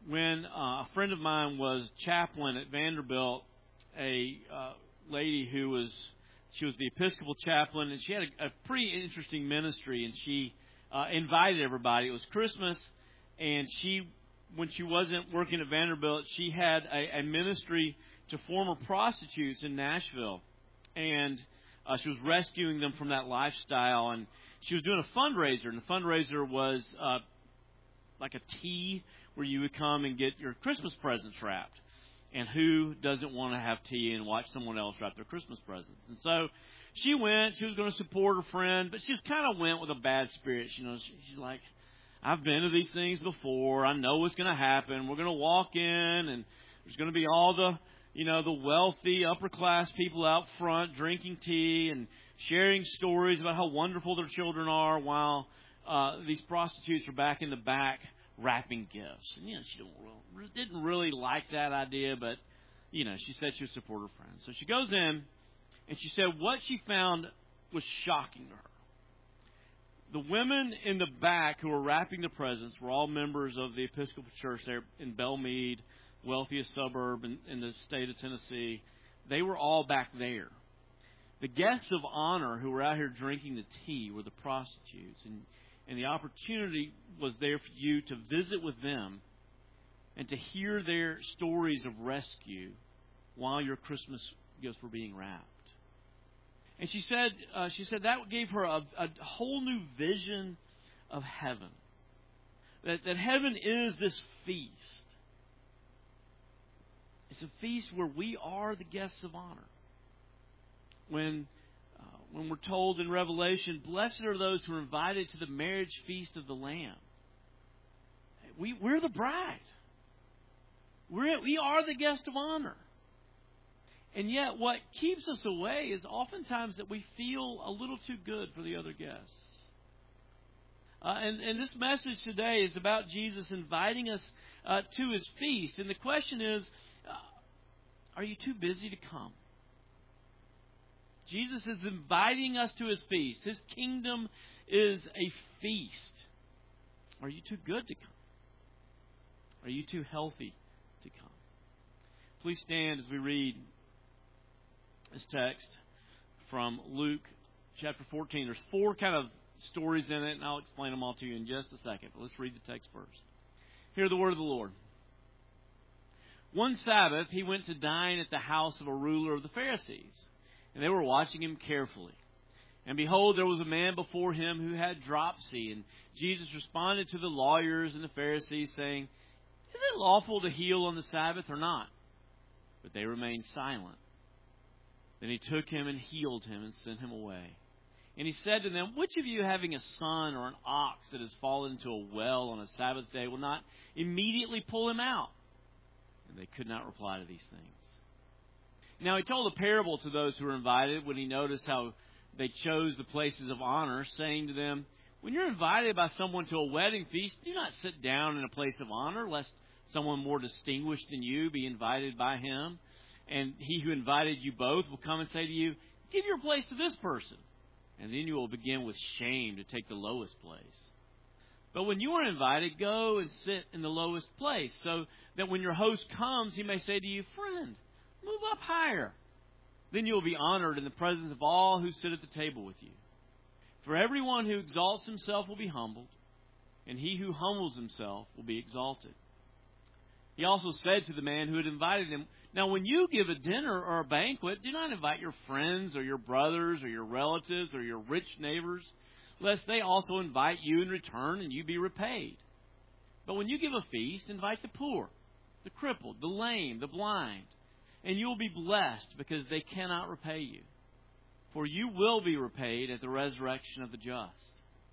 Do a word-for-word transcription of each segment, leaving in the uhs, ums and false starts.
when uh, a friend of mine was chaplain at Vanderbilt, a uh, lady who was, she was the Episcopal chaplain, and she had a, a pretty interesting ministry, and she uh, invited everybody. It was Christmas, and she, when she wasn't working at Vanderbilt, she had a, a ministry to former prostitutes in Nashville, and uh, she was rescuing them from that lifestyle, and she was doing a fundraiser, and the fundraiser was uh, like a tea where you would come and get your Christmas presents wrapped. And who doesn't want to have tea and watch someone else wrap their Christmas presents? And so she went. She was going to support her friend, but she just kind of went with a bad spirit. You know, she, she's like, I've been to these things before. I know what's going to happen. We're going to walk in, and there's going to be all the, you know, the wealthy, upper-class people out front drinking tea and sharing stories about how wonderful their children are, while uh, these prostitutes are back in the back wrapping gifts. And, you know, she don't, didn't really like that idea, but, you know, she said she would support her friend. So she goes in, and she said what she found was shocking to her. The women in the back who were wrapping the presents were all members of the Episcopal Church there in Belmead, wealthiest suburb in, in the state of Tennessee. They were all back there. The guests of honor who were out here drinking the tea were the prostitutes, and And the opportunity was there for you to visit with them and to hear their stories of rescue while your Christmas gifts were being wrapped. And she said, uh, she said that gave her a, a whole new vision of heaven. That, that heaven is this feast. It's a feast where we are the guests of honor. When Uh, when we're told in Revelation, blessed are those who are invited to the marriage feast of the Lamb. We, we're the bride. We're, we are the guest of honor. And yet what keeps us away is oftentimes that we feel a little too good for the other guests. Uh, and, and this message today is about Jesus inviting us uh, to His feast. And the question is, uh, are you too busy to come? Jesus is inviting us to His feast. His kingdom is a feast. Are you too good to come? Are you too healthy to come? Please stand as we read this text from Luke chapter fourteen. There's four kind of stories in it, and I'll explain them all to you in just a second. But let's read the text first. Hear the word of the Lord. One Sabbath, He went to dine at the house of a ruler of the Pharisees. And they were watching Him carefully. And behold, there was a man before Him who had dropsy. And Jesus responded to the lawyers and the Pharisees, saying, Is it lawful to heal on the Sabbath or not? But they remained silent. Then He took him and healed him and sent him away. And He said to them, Which of you, having a son or an ox that has fallen into a well on a Sabbath day, will not immediately pull him out? And they could not reply to these things. Now, He told a parable to those who were invited when He noticed how they chose the places of honor, saying to them, When you're invited by someone to a wedding feast, do not sit down in a place of honor, lest someone more distinguished than you be invited by him. And he who invited you both will come and say to you, Give your place to this person. And then you will begin with shame to take the lowest place. But when you are invited, go and sit in the lowest place, so that when your host comes, he may say to you, Friend, move up higher. Then you will be honored in the presence of all who sit at the table with you. For everyone who exalts himself will be humbled, and he who humbles himself will be exalted. He also said to the man who had invited him, Now when you give a dinner or a banquet, do not invite your friends or your brothers or your relatives or your rich neighbors, lest they also invite you in return and you be repaid. But when you give a feast, invite the poor, the crippled, the lame, the blind, and you will be blessed because they cannot repay you. For you will be repaid at the resurrection of the just.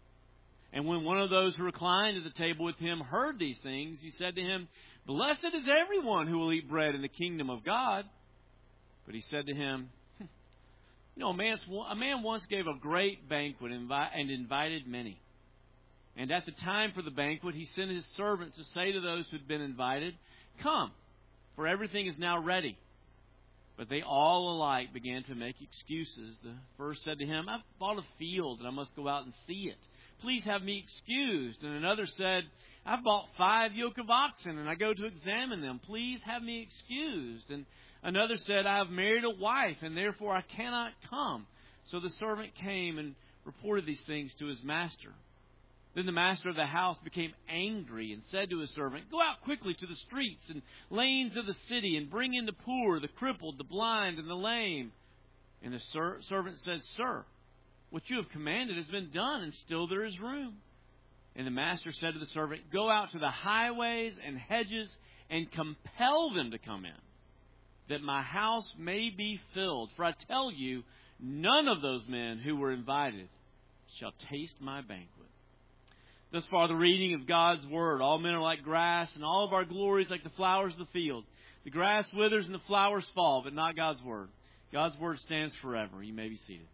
And when one of those who reclined at the table with him heard these things, he said to him, Blessed is everyone who will eat bread in the kingdom of God. But he said to him, You know, a, man's, a man once gave a great banquet and invited many. And at the time for the banquet, he sent his servant to say to those who had been invited, Come, for everything is now ready. But they all alike began to make excuses. The first said to him, I've bought a field and I must go out and see it. please have me excused. And another said, I've bought five yoke of oxen, and I go to examine them. Please have me excused. And another said, I have married a wife, and therefore I cannot come. So the servant came and reported these things to his master. Then the master of the house became angry and said to his servant, Go out quickly to the streets and lanes of the city and bring in the poor, the crippled, the blind, and the lame. And the ser- servant said, Sir, what you have commanded has been done, and still there is room. And the master said to the servant, Go out to the highways and hedges and compel them to come in, that my house may be filled. For I tell you, none of those men who were invited shall taste my banquet. Thus far the reading of God's word. All men are like grass, and all of our glories like the flowers of the field. The grass withers and the flowers fall, but not God's word. God's word stands forever. You may be seated.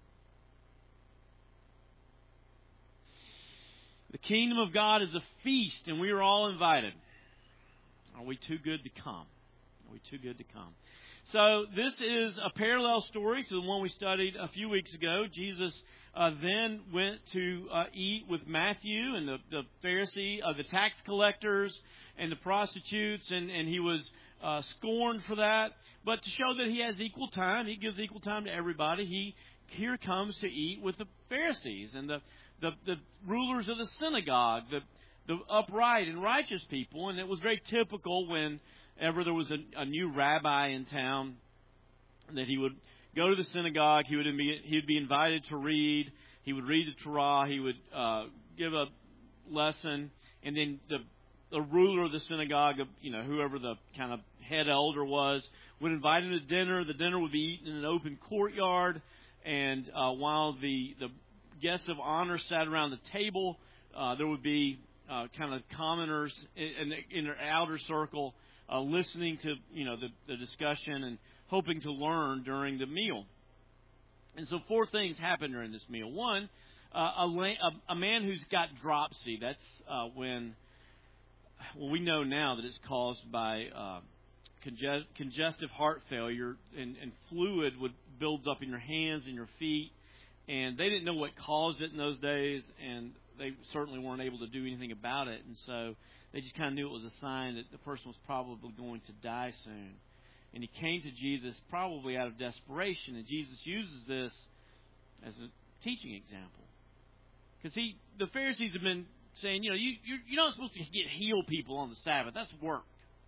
The kingdom of God is a feast, and we are all invited. Are we too good to come? Are we too good to come? So this is a parallel story to the one we studied a few weeks ago. Jesus uh, then went to uh, eat with Matthew and the, the Pharisee, uh, the tax collectors and the prostitutes, and, and he was uh, scorned for that. But to show that he has equal time, he gives equal time to everybody. He here comes to eat with the Pharisees and the the, the rulers of the synagogue, the the upright and righteous people, and it was very typical when. Ever there was a, a new rabbi in town that he would go to the synagogue. He would be he would be invited to read. He would read the Torah. He would uh, give a lesson, and then the the ruler of the synagogue, you know, whoever the kind of head elder was, would invite him to dinner. The dinner would be eaten in an open courtyard, and uh, while the the guests of honor sat around the table, uh, there would be uh, kind of commoners in, in their outer circle. Uh, listening to you know the, the discussion and hoping to learn during the meal. And so four things happen during this meal. One, uh, a, a, a man who's got dropsy. That's uh, when, well, we know now that it's caused by uh, conge- congestive heart failure, and, and fluid would builds up in your hands and your feet. And they didn't know what caused it in those days, and they certainly weren't able to do anything about it. And so they just kind of knew it was a sign that the person was probably going to die soon. And he came to Jesus probably out of desperation. And Jesus uses this as a teaching example. Because he, the Pharisees have been saying, you know, you, you're, you're not supposed to get heal people on the Sabbath. That's work.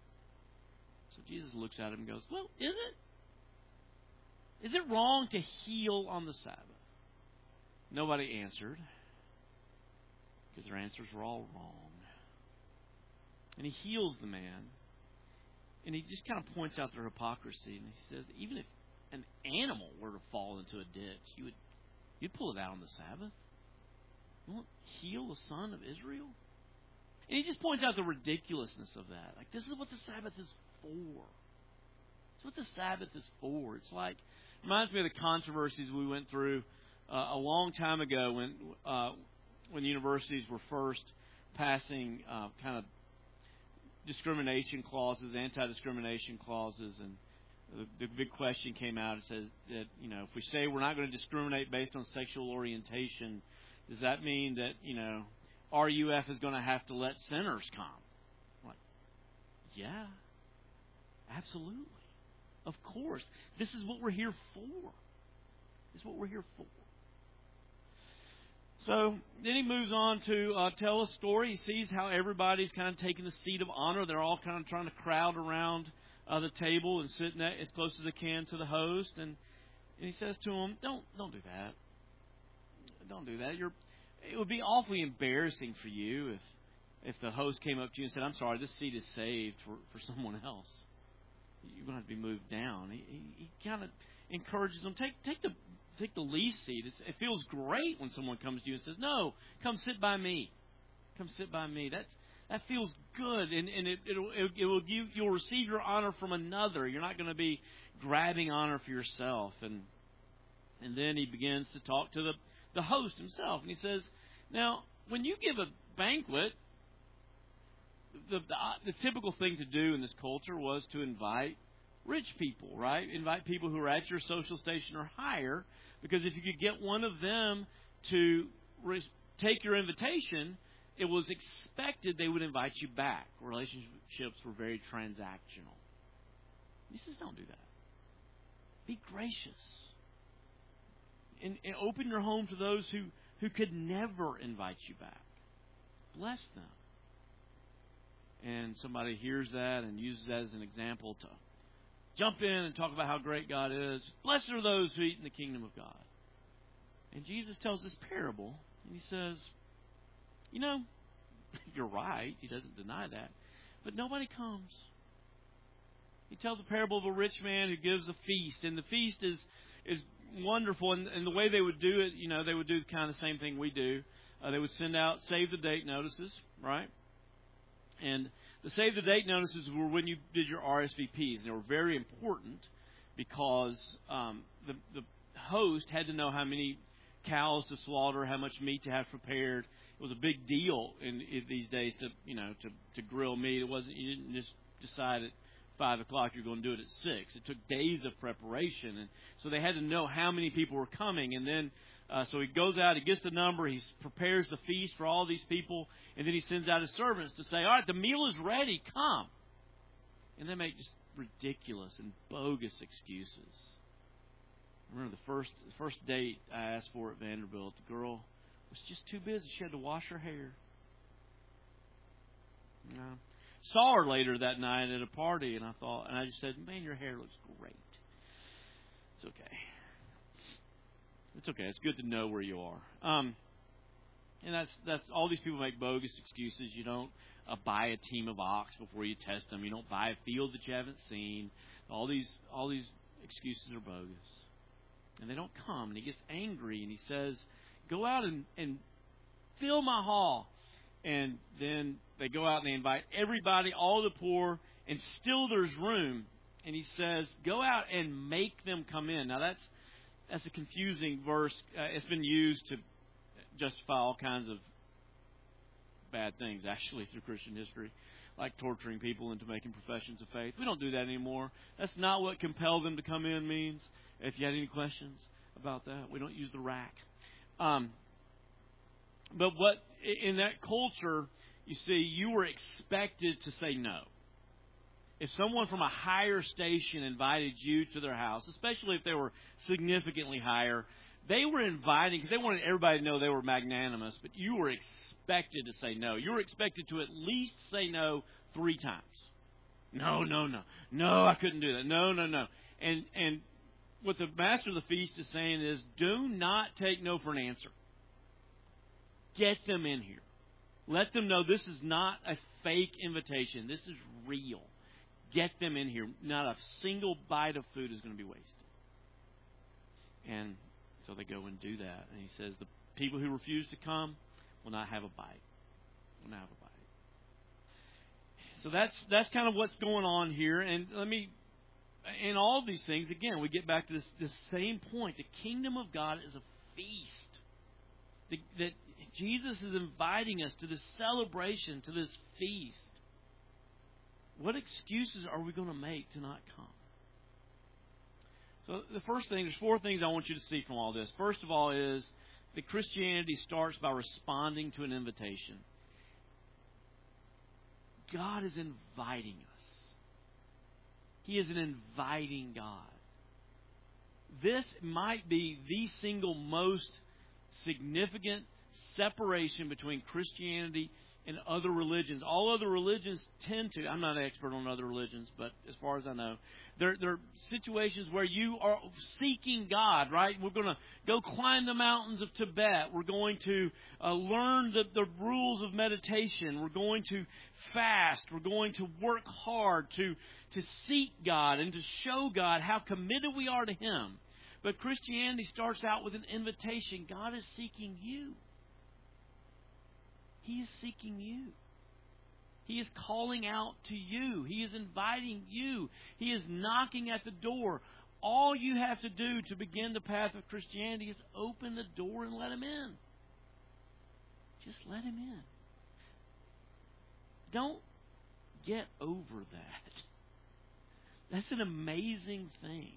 So Jesus looks at him and goes, well, is it? Is it wrong to heal on the Sabbath? Nobody answered. Because their answers were all wrong. And he heals the man. And he just kind of points out their hypocrisy. And he says, even if an animal were to fall into a ditch, you would you'd pull it out on the Sabbath. You won't heal the son of Israel? And he just points out the ridiculousness of that. Like, this is what the Sabbath is for. It's what the Sabbath is for. It's like, reminds me of the controversies we went through uh, a long time ago when uh, when universities were first passing uh, kind of discrimination clauses, anti-discrimination clauses, and the, the big question came out. It says that, you know, if we say we're not going to discriminate based on sexual orientation, does that mean that, you know, R U F is going to have to let sinners come? I'm like, yeah, absolutely. Of course. This is what we're here for. This is what we're here for. So then he moves on to uh, tell a story. He sees how everybody's kind of taking the seat of honor. They're all kind of trying to crowd around uh, the table and sit as close as they can to the host. And, and he says to them, "Don't don't do that. Don't do that. You're. It would be awfully embarrassing for you if if the host came up to you and said, 'I'm sorry, this seat is saved for, for someone else. You're going to have to be moved down.'" He, he, he kind of encourages them, take take the take the least seat. It's, it feels great when someone comes to you and says, "No, come sit by me. Come sit by me." That that feels good, and and it it'll, it, it will give, you'll receive your honor from another. You're not going to be grabbing honor for yourself. And and then he begins to talk to the the host himself, and he says, "Now, when you give a banquet, the, the the typical thing to do in this culture was to invite rich people, right? Invite people who are at your social station or higher, because if you could get one of them to re- take your invitation, it was expected they would invite you back. Relationships were very transactional. He says, don't do that. Be gracious. And, and open your home to those who, who could never invite you back. Bless them. And somebody hears that and uses that as an example to jump in and talk about how great God is. Blessed are those who eat in the kingdom of God. And Jesus tells this parable, and he says, you know, you're right. He doesn't deny that. But nobody comes. He tells a parable of a rich man who gives a feast. And the feast is is wonderful. And, and the way they would do it, you know, they would do kind of the same thing we do. Uh, they would send out save the date notices, right? And the save the date notices were when you did your R S V Ps. And they were very important because um, the, the host had to know how many cows to slaughter, how much meat to have prepared. It was a big deal in, in these days to, you know, to, to grill meat. It wasn't, you didn't just decide at five o'clock you're going to do it at six. It took days of preparation. And so they had to know how many people were coming. And then, uh, so he goes out, he gets the number, he prepares the feast for all these people, and then he sends out his servants to say, all right, the meal is ready, come. And they make just ridiculous and bogus excuses. I remember the first the first date I asked for at Vanderbilt, the girl was just too busy. She had to wash her hair. You know, saw her later that night at a party, and I thought, and I just said, man, your hair looks great. It's okay. It's okay. It's good to know where you are. Um, and that's that's all these people make bogus excuses. You don't uh, buy a team of ox before you test them. You don't buy a field that you haven't seen. All these all these excuses are bogus. And they don't come. And he gets angry and he says, go out and, and fill my hall. And then they go out and they invite everybody, all the poor, and still there's room. And he says, go out and make them come in. Now that's that's a confusing verse. Uh, it's been used to justify all kinds of bad things, actually, through Christian history, like torturing people into making professions of faith. We don't do that anymore. That's not what compel them to come in means. If you had any questions about that, we don't use the rack. Um, but what in that culture, you see, you were expected to say no. If someone from a higher station invited you to their house, especially if they were significantly higher, they were inviting, because they wanted everybody to know they were magnanimous, but you were expected to say no. You were expected to at least say no three times. No, no, no. No, I couldn't do that. No, no, no. And and what the master of the feast is saying is, do not take no for an answer. Get them in here. Let them know this is not a fake invitation. This is real. Get them in here. Not a single bite of food is going to be wasted. And so they go and do that. And he says the people who refuse to come will not have a bite. Will not have a bite. So that's that's kind of what's going on here. And let me, in all of these things, again, we get back to this, this same point. The kingdom of God is a feast. The, that Jesus is inviting us to this celebration, to this feast. What excuses are we going to make to not come? So the first thing, there's four things I want you to see from all this. First of all is that Christianity starts by responding to an invitation. God is inviting us. He is an inviting God. This might be the single most significant separation between Christianity and other religions. All other religions tend to, I'm not an expert on other religions, but as far as I know, there, there are situations where you are seeking God, right? We're going to go climb the mountains of Tibet. We're going to uh, learn the, the rules of meditation. We're going to fast. We're going to work hard to, to seek God and to show God how committed we are to Him. But Christianity starts out with an invitation. God is seeking you. He is seeking you. He is calling out to you. He is inviting you. He is knocking at the door. All you have to do to begin the path of Christianity is open the door and let Him in. Just let Him in. Don't get over that. That's an amazing thing.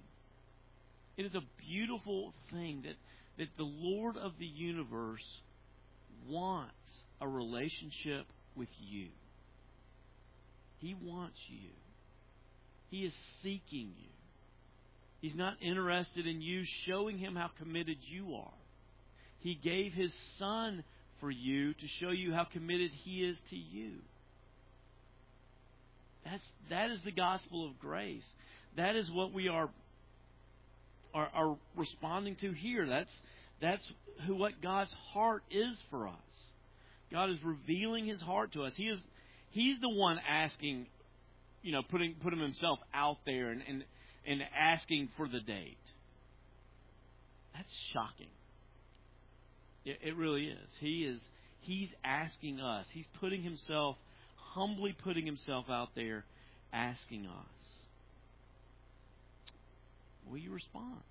It is a beautiful thing that, that the Lord of the universe wants a relationship with you. He wants you. He is seeking you. He's not interested in you showing Him how committed you are. He gave His Son for you to show you how committed He is to you. That's, that is the gospel of grace. That is what we are, are, are responding to here. That's, that's who what God's heart is for us. God is revealing His heart to us. He is He's the one asking, you know, putting putting Himself out there and, and, and asking for the date. That's shocking. It, it really is. He is He's asking us. He's putting Himself, humbly putting Himself out there, asking us. Will you respond?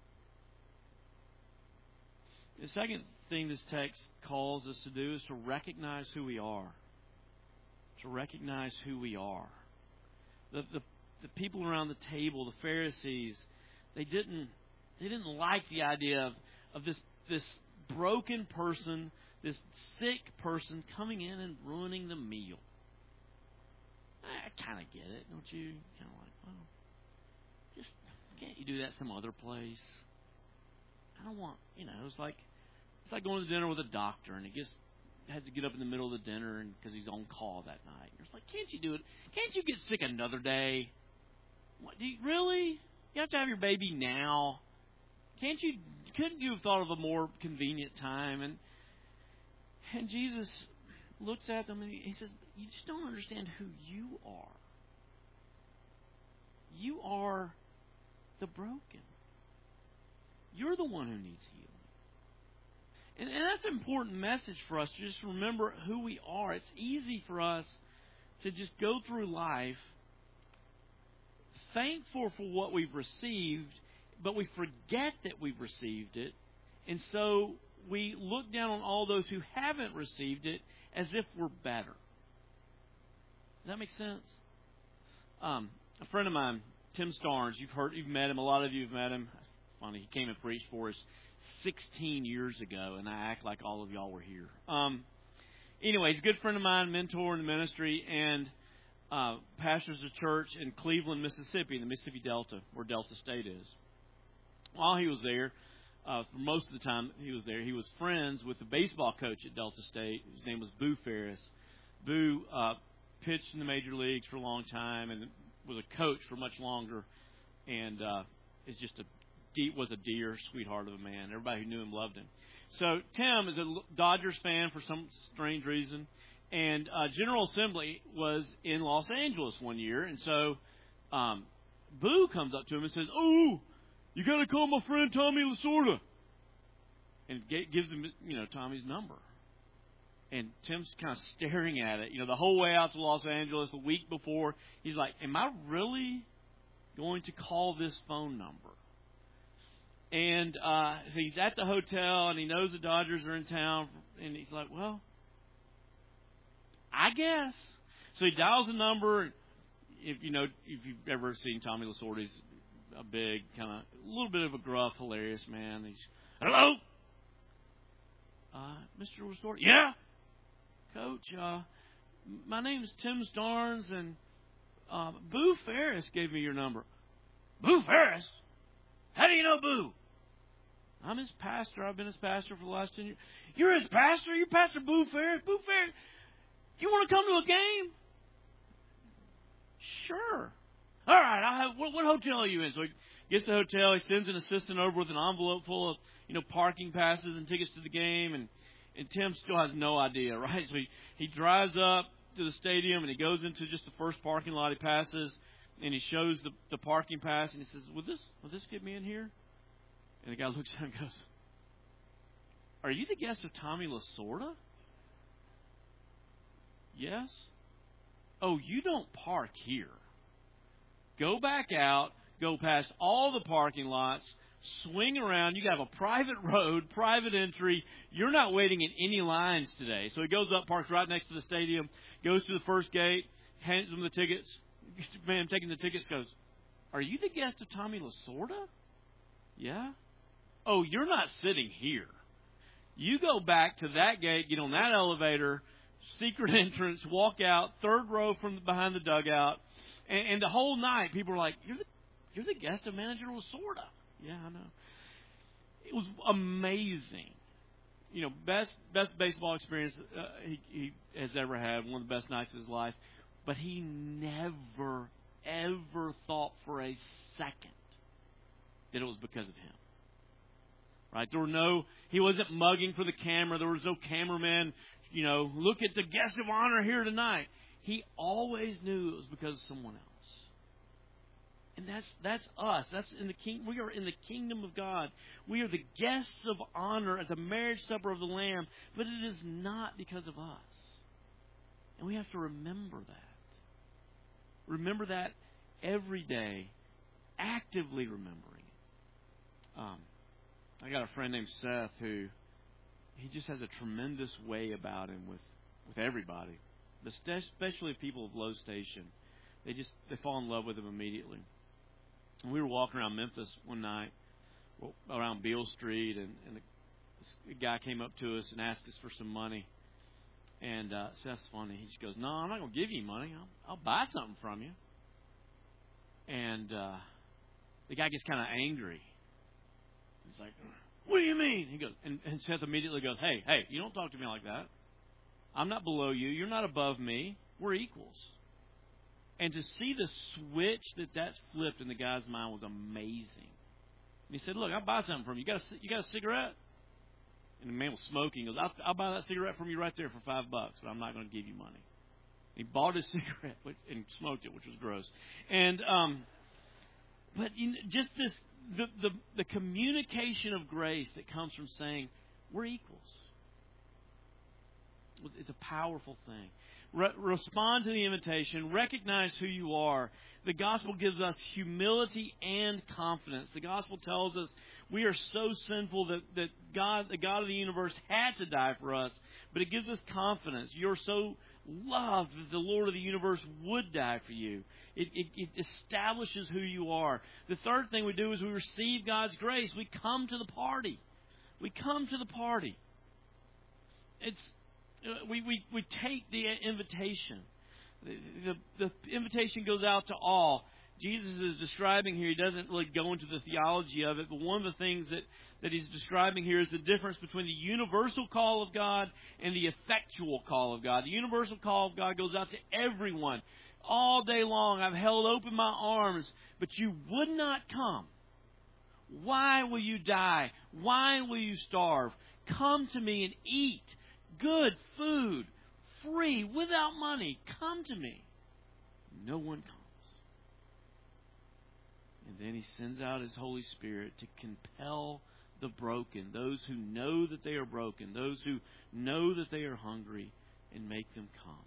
The second thing this text calls us to do is to recognize who we are. To recognize who we are. The, the the people around the table, the Pharisees, they didn't they didn't like the idea of, of this this broken person, this sick person coming in and ruining the meal. I kind of get it, don't you? Kind of like, well, just can't you do that some other place? I don't want, you know, it's like it's like going to dinner with a doctor and he gets has to get up in the middle of the dinner and because he's on call that night. It's like, can't you do it? Can't you get sick another day? What, do you, really? You have to have your baby now. Can't you? Couldn't you have thought of a more convenient time? And and Jesus looks at them and he says, you just don't understand who you are. You are the broken. You're the one who needs healing. And, and that's an important message for us to just remember who we are. It's easy for us to just go through life thankful for what we've received, but we forget that we've received it. And so we look down on all those who haven't received it as if we're better. Does that make sense? Um, a friend of mine, Tim Starnes, you've heard, you've met him. A lot of you have met him. Funny, he came and preached for us sixteen years ago, and I act like all of y'all were here. Um, anyway, he's a good friend of mine, mentor in the ministry, and uh, pastors a church in Cleveland, Mississippi, in the Mississippi Delta, where Delta State is. While he was there, uh, for most of the time he was there, he was friends with the baseball coach at Delta State. His name was Boo Ferris. Boo uh, pitched in the major leagues for a long time and was a coach for much longer, and uh, is just a was a dear sweetheart of a man. Everybody who knew him loved him. So Tim is a Dodgers fan for some strange reason, and uh, General Assembly was in Los Angeles one year, and so um, Boo comes up to him and says, "Oh, you got to call my friend Tommy Lasorda," and gives him, you know, Tommy's number. And Tim's kind of staring at it, you know, the whole way out to Los Angeles the week before. He's like, "Am I really going to call this phone number?" And uh, so he's at the hotel, and he knows the Dodgers are in town, and he's like, well, I guess. So he dials the number. If you know, if you've ever seen Tommy Lasorda, he's a big, kind of, a little bit of a gruff, hilarious man. He's, hello? Uh, Mister Lasorda? Yeah? Coach, uh, my name is Tim Starnes, and uh, Boo Ferris gave me your number. Boo Ferris? How do you know Boo? I'm his pastor. I've been his pastor for the last ten years. You're his pastor? You're Pastor Boo Ferris? Boo Ferris, you want to come to a game? Sure. All right. I'll have, what, what hotel are you in? So he gets to the hotel. He sends an assistant over with an envelope full of, you know, parking passes and tickets to the game. And, and Tim still has no idea, right? So he, he drives up to the stadium, and he goes into just the first parking lot he passes, and he shows the, the parking pass, and he says, will this, will this get me in here? And the guy looks at him and goes, are you the guest of Tommy Lasorda? Yes. Oh, you don't park here. Go back out, go past all the parking lots, swing around. You have a private road, private entry. You're not waiting in any lines today. So he goes up, parks right next to the stadium, goes to the first gate, hands them the tickets. Man taking the tickets goes, are you the guest of Tommy Lasorda? Yeah. Oh, you're not sitting here. You go back to that gate, get on that elevator, secret entrance, walk out, third row from behind the dugout, and, and the whole night people are like, "You're the you're the guest of Manager Lasorda." Yeah, I know. It was amazing. You know, best best baseball experience uh, he, he has ever had. One of the best nights of his life. But he never, ever thought for a second that it was because of him. Right? There were no, he wasn't mugging for the camera. There was no cameraman, you know, look at the guest of honor here tonight. He always knew it was because of someone else. And that's that's us. That's in the king. We are in the kingdom of God. We are the guests of honor at the marriage supper of the Lamb. But it is not because of us. And we have to remember that. Remember that every day. Actively remembering it. Um, I got a friend named Seth who he just has a tremendous way about him with, with everybody, but especially people of low station. They just they fall in love with him immediately. And we were walking around Memphis one night, around Beale Street, and, and this guy came up to us and asked us for some money. And uh, Seth's funny. He just goes, "No, I'm not going to give you money. I'll, I'll buy something from you." And uh, the guy gets kind of angry. He's like, "What do you mean?" He goes, and, and Seth immediately goes, "Hey, hey, you don't talk to me like that. I'm not below you. You're not above me. We're equals." And to see the switch that that's flipped in the guy's mind was amazing. And he said, "Look, I'll buy something from you. You got a, you got a cigarette?" And the man was smoking. He goes, I'll, I'll buy that cigarette from you right there for five bucks, but I'm not going to give you money. He bought his cigarette and smoked it, which was gross. And um, but you know, just this the, the the communication of grace that comes from saying we're equals. It's a powerful thing. Re- respond to the invitation. Recognize who you are. The gospel gives us humility and confidence. The gospel tells us we are so sinful that, that God, the God of the universe, had to die for us. But it gives us confidence. You're so loved that the Lord of the universe would die for you. It, it, it establishes who you are. The third thing we do is we receive God's grace. We come to the party. We come to the party. It's we we, we take the invitation. The, the, the invitation goes out to all. Jesus is describing here, he doesn't really go into the theology of it, but one of the things that, that he's describing here is the difference between the universal call of God and the effectual call of God. The universal call of God goes out to everyone. All day long I've held open my arms, but you would not come. Why will you die? Why will you starve? Come to me and eat good food, free, without money. Come to me. No one comes. And then he sends out his Holy Spirit to compel the broken, those who know that they are broken, those who know that they are hungry, and make them come.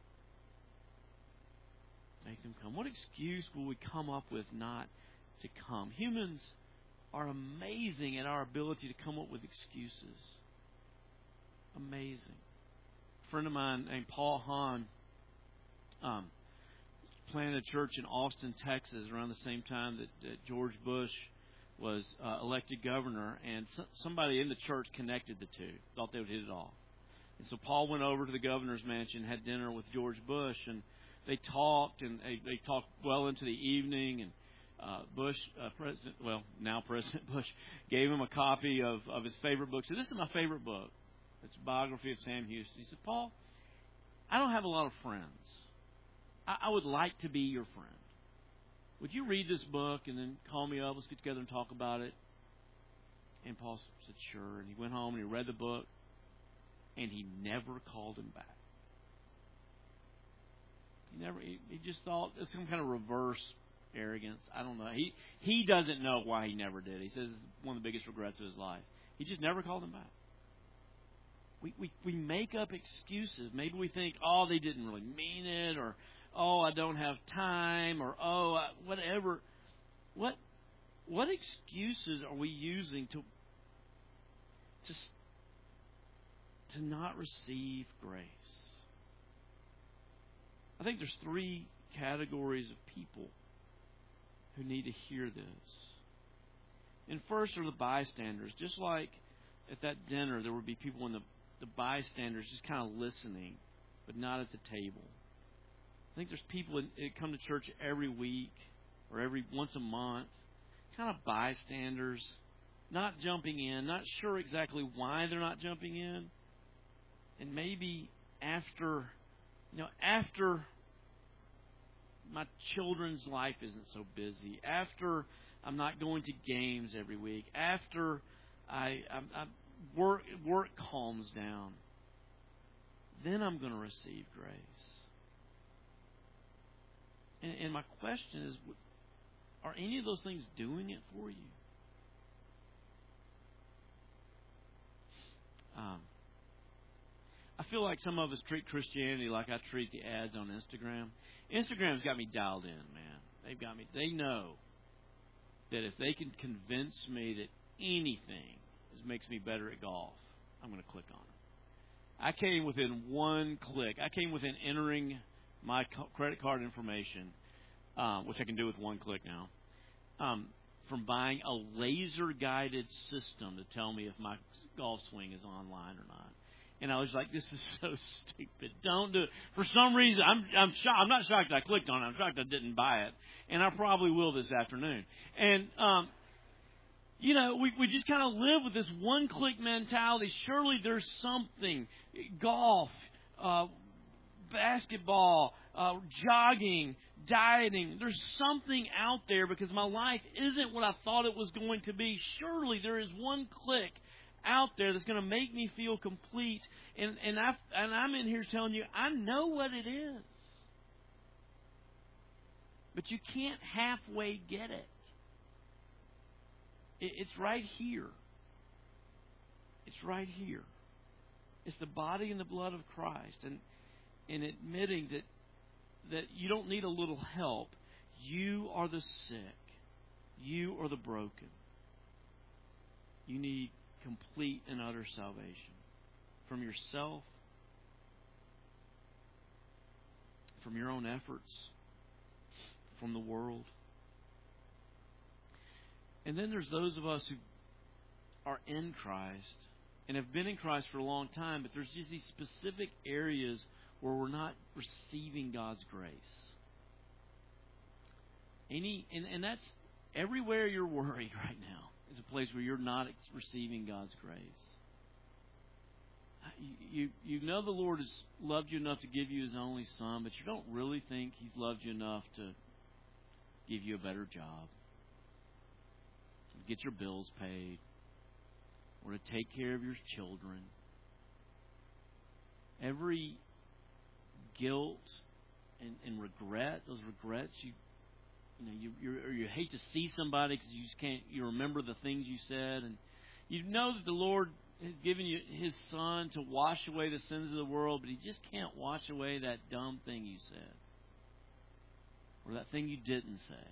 Make them come. What excuse will we come up with not to come? Humans are amazing at our ability to come up with excuses. Amazing. A friend of mine named Paul Hahn um, planted a church in Austin, Texas, around the same time that, that George Bush was uh, elected governor, and so, somebody in the church connected the two, thought they would hit it off. And so Paul went over to the governor's mansion, had dinner with George Bush, and they talked, and they, they talked well into the evening, and uh, Bush, uh, President, well, now President Bush, gave him a copy of, of his favorite book. So this is my favorite book. It's a biography of Sam Houston. He said, "Paul, I don't have a lot of friends. I, I would like to be your friend. Would you read this book and then call me up? Let's get together and talk about it." And Paul said, "Sure." And he went home and he read the book, and he never called him back. He never. He, he just thought it was some kind of reverse arrogance. I don't know. He he doesn't know why he never did. He says it's one of the biggest regrets of his life. He just never called him back. We, we we make up excuses. Maybe we think, oh, they didn't really mean it, or oh, I don't have time, or oh, I, whatever. What what excuses are we using to to to not receive grace? I think there's three categories of people who need to hear this. And first are the bystanders, just like at that dinner there would be people in the, the bystanders just kind of listening, but not at the table. I think there's people that come to church every week or every once a month, kind of bystanders, not jumping in, not sure exactly why they're not jumping in. And maybe after, you know, after my children's life isn't so busy, after I'm not going to games every week, after I, I, I work work calms down, then I'm going to receive grace. And, and my question is, are any of those things doing it for you? Um, I feel like some of us treat Christianity like I treat the ads on Instagram. Instagram's got me dialed in, man. They've got me. They know that if they can convince me that anything makes me better at golf, I'm going to click on it. I came within one click. I came within entering my credit card information, um, which I can do with one click now, um, from buying a laser-guided system to tell me if my golf swing is online or not. And I was like, this is so stupid. Don't do it. For some reason, I'm I'm shocked. I'm not shocked that I clicked on it. I'm shocked I didn't buy it. And I probably will this afternoon. And, um, you know, we, we just kind of live with this one-click mentality. Surely there's something. Golf, uh, basketball, uh, jogging, dieting. There's something out there because my life isn't what I thought it was going to be. Surely there is one click out there that's going to make me feel complete. And, and, I, and I'm in here telling you, I know what it is. But you can't halfway get it. It's right here. It's right here. It's the body and the blood of Christ. And, and admitting that, that you don't need a little help. You are the sick. You are the broken. You need complete and utter salvation. From yourself. From your own efforts. From the world. And then there's those of us who are in Christ and have been in Christ for a long time, but there's just these specific areas where we're not receiving God's grace. Any, and, and that's everywhere you're worried right now is a place where you're not receiving God's grace. You, you, you know the Lord has loved you enough to give you His only Son, but you don't really think He's loved you enough to give you a better job, get your bills paid, or to take care of your children. Every guilt and, and regret, those regrets, you you know, you you, or you hate to see somebody because you just can't. You remember the things you said, and you know that the Lord has given you His Son to wash away the sins of the world, but He just can't wash away that dumb thing you said, or that thing you didn't say,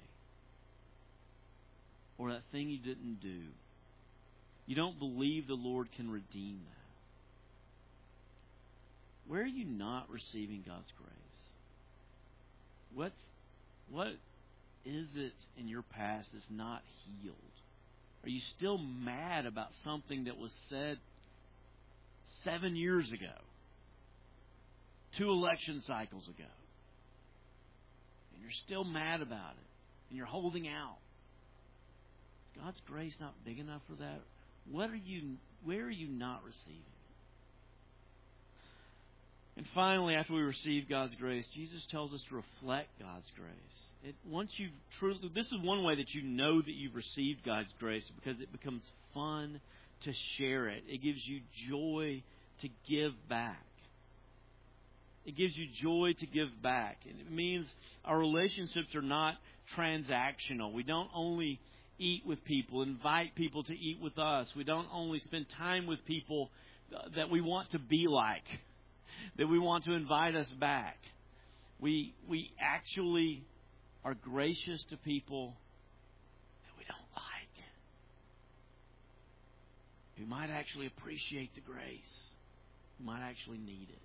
or that thing you didn't do. You don't believe the Lord can redeem that. Where are you not receiving God's grace? What's, what is it in your past that's not healed? Are you still mad about something that was said seven years ago? Two election cycles ago? And you're still mad about it. And you're holding out. Is God's grace not big enough for that? What are you, where are you not receiving? And finally, after we receive God's grace, Jesus tells us to reflect God's grace. It, once you've truly, this is one way that you know that you've received God's grace, because it becomes fun to share it. It gives you joy to give back. It gives you joy to give back. And it means our relationships are not transactional. We don't only eat with people, invite people to eat with us. We don't only spend time with people that we want to be like, that we want to invite us back. We we actually are gracious to people that we don't like, who might actually appreciate the grace, who might actually need it.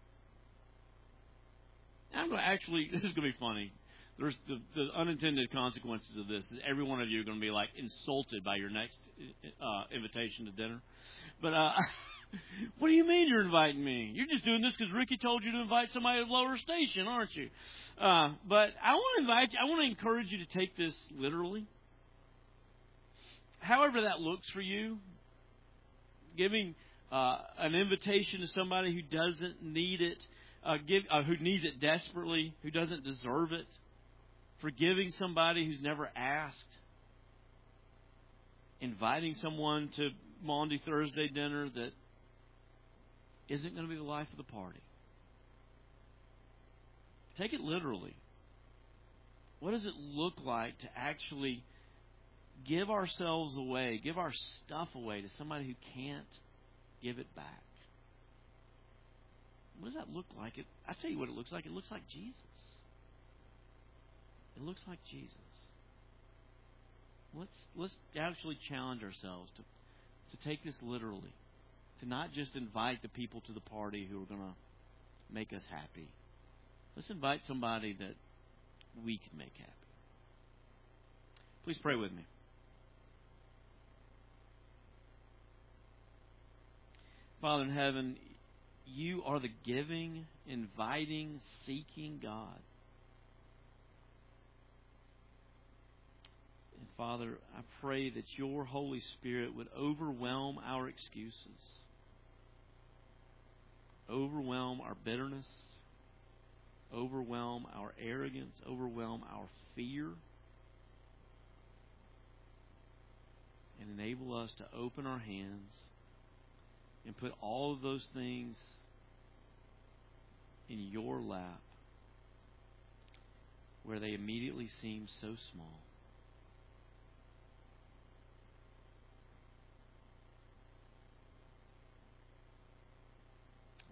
I'm going to actually, this is going to be funny. There's the, the unintended consequences of this is every one of you are going to be like insulted by your next uh, invitation to dinner. But uh, what do you mean you're inviting me? You're just doing this because Ricky told you to invite somebody of lower station, aren't you? Uh, but I want to invite you, I want to encourage you to take this literally. However that looks for you, giving uh, an invitation to somebody who doesn't need it, uh, give, uh, who needs it desperately, who doesn't deserve it, forgiving somebody who's never asked, inviting someone to Maundy Thursday dinner that isn't going to be the life of the party. Take it literally. What does it look like to actually give ourselves away, give our stuff away to somebody who can't give it back? What does that look like? It, I tell you what it looks like. It looks like Jesus. It looks like Jesus. Let's let's actually challenge ourselves to to take this literally, to not just invite the people to the party who are going to make us happy. Let's invite somebody that we can make happy. Please pray with me. Father in heaven, you are the giving, inviting, seeking God. And Father, I pray that your Holy Spirit would overwhelm our excuses, overwhelm our bitterness, overwhelm our arrogance, overwhelm our fear, and enable us to open our hands and put all of those things in your lap where they immediately seem so small.